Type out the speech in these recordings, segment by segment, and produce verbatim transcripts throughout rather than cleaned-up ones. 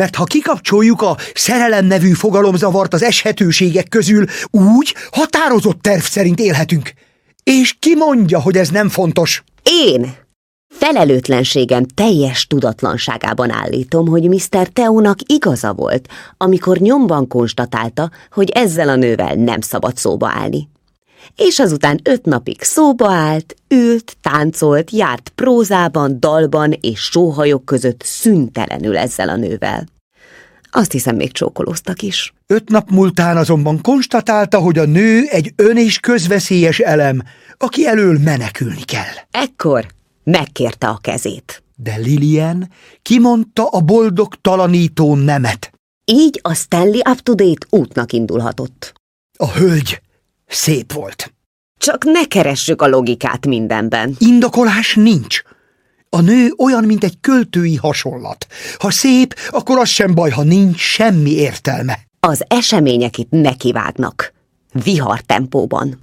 mert ha kikapcsoljuk a szerelem nevű fogalomzavart az eshetőségek közül, úgy határozott terv szerint élhetünk. És ki mondja, hogy ez nem fontos? Én felelőtlenségem teljes tudatlanságában állítom, hogy miszter Theónak igaza volt, amikor nyomban konstatálta, hogy ezzel a nővel nem szabad szóba állni. És azután öt napig szóba állt, ült, táncolt, járt prózában, dalban és sóhajok között szüntelenül ezzel a nővel. Azt hiszem, még csókolóztak is. Öt nap múltán azonban konstatálta, hogy a nő egy ön- és közveszélyes elem, aki elől menekülni kell. Ekkor megkérte a kezét. De Lillian kimondta a boldogtalanító nemet. Így a Stanley Up-to-Date útnak indulhatott. A hölgy szép volt. Csak ne keressük a logikát mindenben. Indokolás nincs. A nő olyan, mint egy költői hasonlat. Ha szép, akkor az sem baj, ha nincs semmi értelme. Az események itt nekivágnak. Vihar tempóban.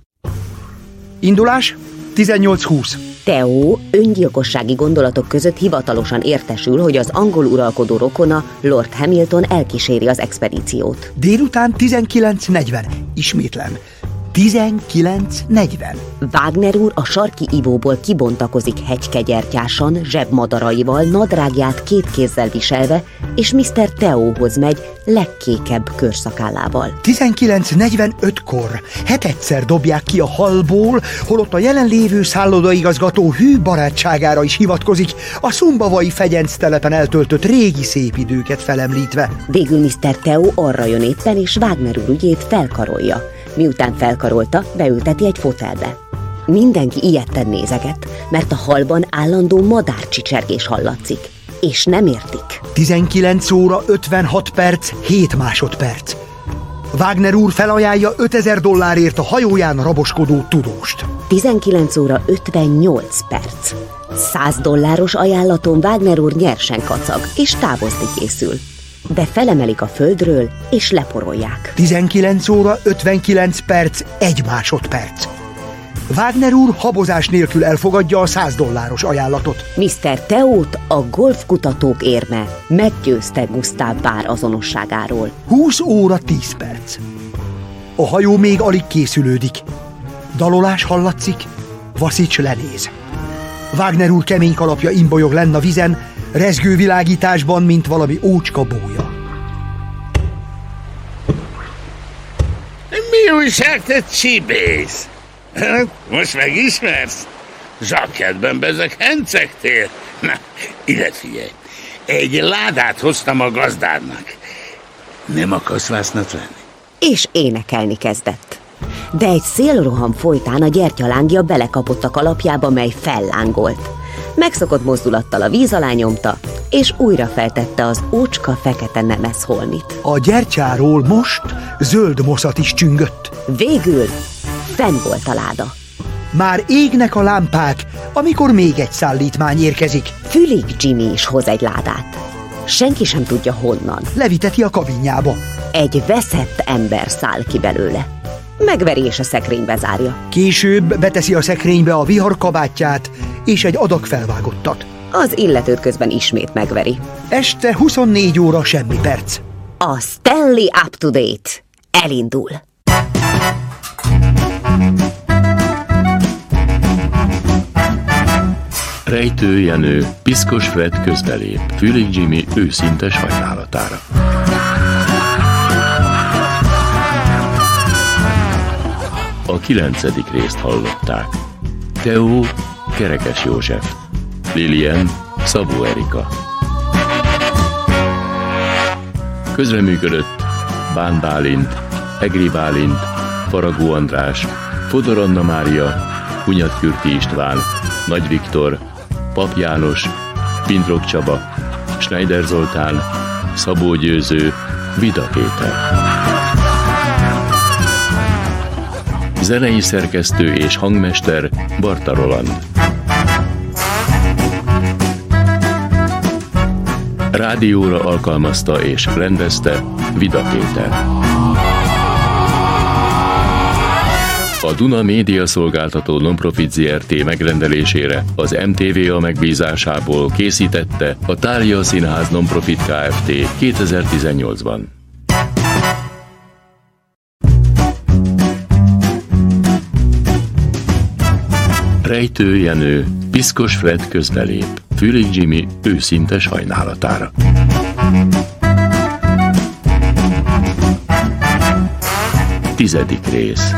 Indulás tizennyolc húsz. Theo öngyilkossági gondolatok között hivatalosan értesül, hogy az angol uralkodó rokona, Lord Hamilton elkíséri az expedíciót. Délután tizenkilenc negyven. Ismétlem. tizenkilenc negyven. Wagner úr a sarki ivóból kibontakozik hegykegyertyásan, zsebmadaraival, nadrágját két kézzel viselve, és miszter Theóhoz megy legkékebb körszakállával. tizenkilenc negyvenötkor hetedszer dobják ki a hallból, holott a jelenlévő szállodaigazgató hű barátságára is hivatkozik, a szumbavai fegyenc telepen eltöltött régi szép időket felemlítve. Végül miszter Theo arra jön éppen, és Wagner úr ügyét felkarolja. Miután felkarolta, beülteti egy fotelbe. Mindenki ijedten nézeget, mert a hallban állandó madárcsicsergés hallatszik. És nem értik. tizenkilenc óra ötvenhat perc, hét másodperc. Wagner úr felajánlja ötezer dollárért a hajóján raboskodó tudóst. tizenkilenc óra ötvennyolc perc. száz dolláros ajánlaton Wagner úr nyersen kacag, és távozni készül. De felemelik a földről, és leporolják. tizenkilenc óra ötvenkilenc perc, egy másodperc. Wagner úr habozás nélkül elfogadja a száz dolláros ajánlatot. miszter Theót a golfkutatók érme meggyőzte Gustav Bár azonosságáról. húsz óra tíz perc. A hajó még alig készülődik. Dalolás hallatszik, Vaszics lenéz. Wagner úr kemény kalapja imbolyog lenn a vizen, rezgő világításban, mint valami ócska bója. Mi újság, te csibész? Most megismersz? Zsakkedben bezeg hencegtél? Na, ide figyelj. Egy ládát hoztam a gazdádnak. Nem akarsz vásznat venni? És énekelni kezdett. De egy szélroham folytán a gyertyalángja belekapott a kalapjába, mely fellángolt. Megszokott mozdulattal a víz alá nyomta, és újra feltette az ócska fekete nemeszholmit. A gyertyáról most zöld moszat is csüngött. Végül fenn volt a láda. Már égnek a lámpák, amikor még egy szállítmány érkezik. Fülig Jimmy is hoz egy ládát. Senki sem tudja honnan. Leviteti a kabinjába. Egy veszett ember száll ki belőle. Megveri és a szekrénybe zárja. Később beteszi a szekrénybe a vihar kabátját és egy adag felvágottat. Az illetőt közben ismét megveri. Este huszonnégy óra semmi perc. A Stanley Up-to-Date elindul. Rejtő Jenő, Piszkos Fred közbelép, Fülig Jimmy őszinte sajnálatára. A kilencedik részt hallották. Theo, Kerekes József, Lillian, Szabó Erika. Közreműködött Bán Bálint, Egri Bálint, Faragó András, Fodor Anna Mária, Hunyad Kürti István, Nagy Viktor, Pap János, Pintrok Csaba, Schneider Zoltán, Szabó Győző, Vida Péter. Zenei szerkesztő és hangmester Barta Roland. Rádióra alkalmazta és rendezte Vida Péter. A Duna Média Szolgáltató Nonprofit zé er té megrendelésére az em té vé á megbízásából készítette a Thália Színház Nonprofit Kft. kétezer-tizennyolcban. Rejtő Jenő, Piszkos Fred közbelép, Fülig Jimmy őszinte sajnálatára. Tizedik rész.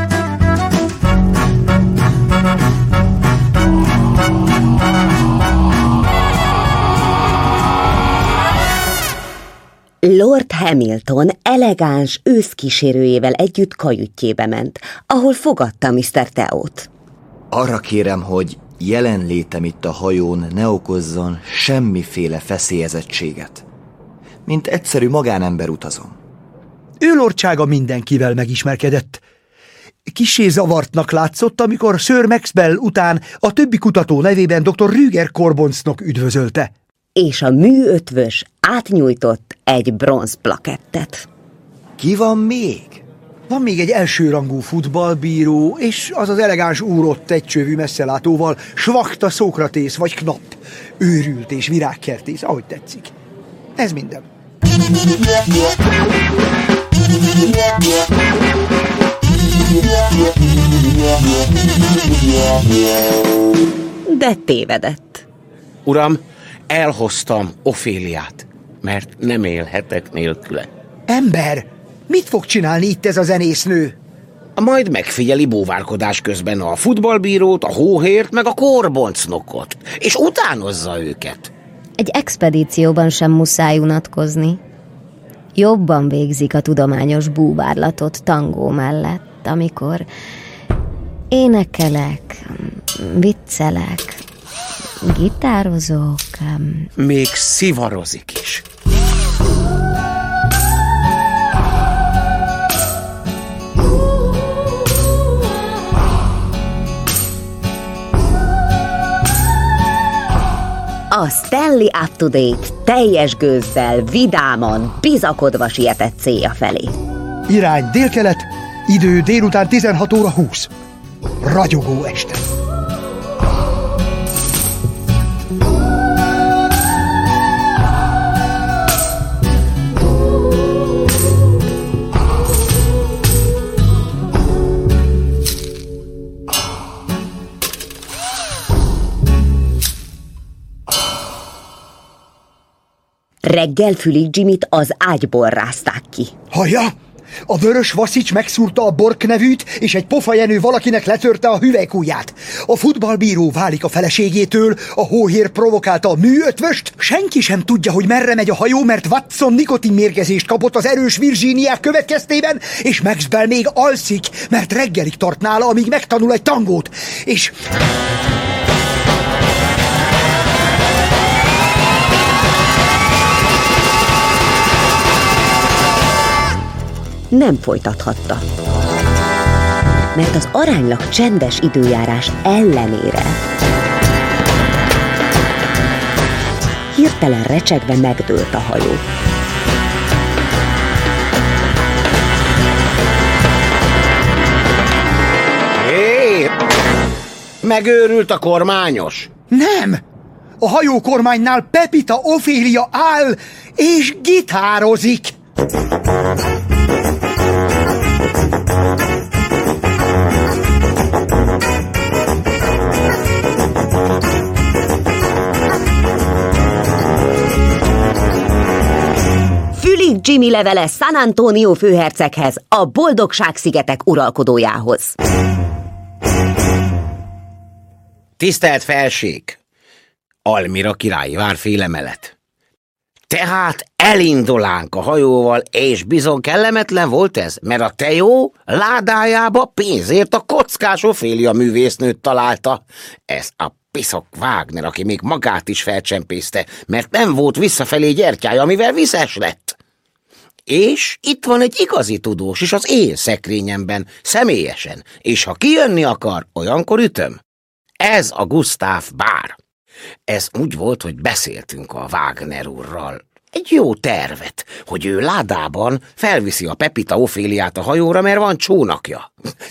Lord Hamilton elegáns őszkísérőjével együtt kajütjébe ment, ahol fogadta miszter Teót. Arra kérem, hogy jelenlétem itt a hajón ne okozzon semmiféle feszélyezettséget. Mint egyszerű magánember utazom. Ő lordsága mindenkivel megismerkedett. Kissé zavartnak látszott, amikor Sir Maxwell után a többi kutató nevében doktor Rüger Corbonsnak üdvözölte. És a műötvös átnyújtott egy bronzplakettet. Ki van még? Van még egy elsőrangú futballbíró, és az az elegáns úr ott egy csövű messzelátóval, Svachta Szókratész vagy Knapp, őrült és virágkertész, ahogy tetszik. Ez minden. De tévedett. Uram, elhoztam Oféliát, mert nem élhetek nélküle. Ember, mit fog csinálni itt ez a zenésznő? Majd megfigyeli búvárkodás közben a futballbírót, a hóhért, meg a korboncnokot, és utánozza őket. Egy expedícióban sem muszáj unatkozni. Jobban végzik a tudományos búvárlatot tangó mellett, amikor énekelek, viccelek, gitározok. Még szivarozik is. A Stanley Up-to-Date teljes gőzzel, vidáman, bizakodva sietett célja felé. Irány délkelet, idő délután tizenhat óra húsz. Ragyogó este. Reggel Fülig Jimmyt az ágyból rázták ki. Hallja? A vörös Vaszics megszúrta a Bork nevűt, és egy pofajenő valakinek letörte a hüvelykujját. A futballbíró válik a feleségétől, a hóhér provokálta a műötvöst. Senki sem tudja, hogy merre megy a hajó, mert Watson nikotinmérgezést kapott az erős Virginiák következtében, és Maxwell még alszik, mert reggelig tart nála, amíg megtanul egy tangót. És... nem folytathatta. Mert az aránylag csendes időjárás ellenére hirtelen recsegve megdőlt a hajó. Hé! Megőrült a kormányos? Nem! A hajókormánynál Pepita Ofélia áll és gitározik! Fülig Jimmy levele San Antonio főherceghez, a Boldogság-szigetek uralkodójához. Tisztelt felség! Almira királyi várféle melet. Tehát elindulánk a hajóval, és bizony kellemetlen volt ez, mert a Teó ládájába pénzért a kockás Ofélia művésznőt találta. Ez a piszok Wagner, aki még magát is felcsempészte, mert nem volt visszafelé gyertyája, amivel vizes lett. És itt van egy igazi tudós is az én szekrényemben, személyesen, és ha kijönni akar, olyankor ütöm. Ez a Gustav Bár. Ez úgy volt, hogy beszéltünk a Wagner úrral. Egy jó tervet, hogy ő ládában felviszi a Pepita Oféliát a hajóra, mert van csónakja.